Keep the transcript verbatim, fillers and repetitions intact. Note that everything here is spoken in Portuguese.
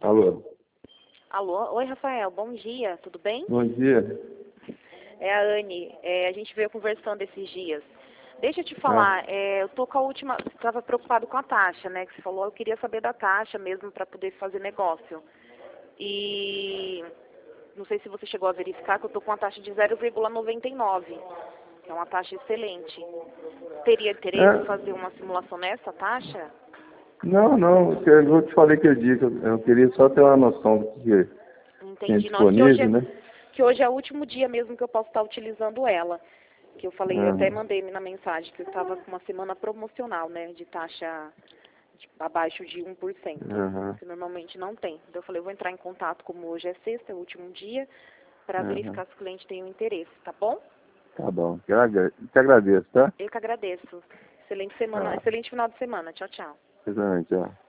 Alô? Alô? Oi, Rafael. Bom dia. Tudo bem? Bom dia. É a Anne. É, a gente veio conversando esses dias. Deixa eu te falar. É, eu tô com a última... Estava preocupado com a taxa, né? Que você falou. Eu queria saber da taxa mesmo para poder fazer negócio. E... Não sei se você chegou a verificar que eu tô com uma taxa de zero vírgula noventa e nove. Que é uma taxa excelente. Teria interesse em É, fazer uma simulação nessa taxa? não, não, eu vou te falei aquele dia que eu, eu queria só ter uma noção do que tem Entendi. Não, é que hoje disponível, é, né? que hoje é o último dia mesmo que eu posso estar utilizando ela. Que eu falei, eu até Aham, mandei na mensagem que eu estava com uma semana promocional, né? De taxa de- abaixo de um por cento. aham, Que normalmente não tem. Então eu falei, eu vou entrar em contato, como hoje é sexta, é o último dia, para aham. verificar se o cliente tem um interesse, tá bom? Tá bom, te agra- te agradeço, tá? Eu que agradeço. Excelente semana, Tá, excelente final de semana. Tchau, tchau. exatamente, ó.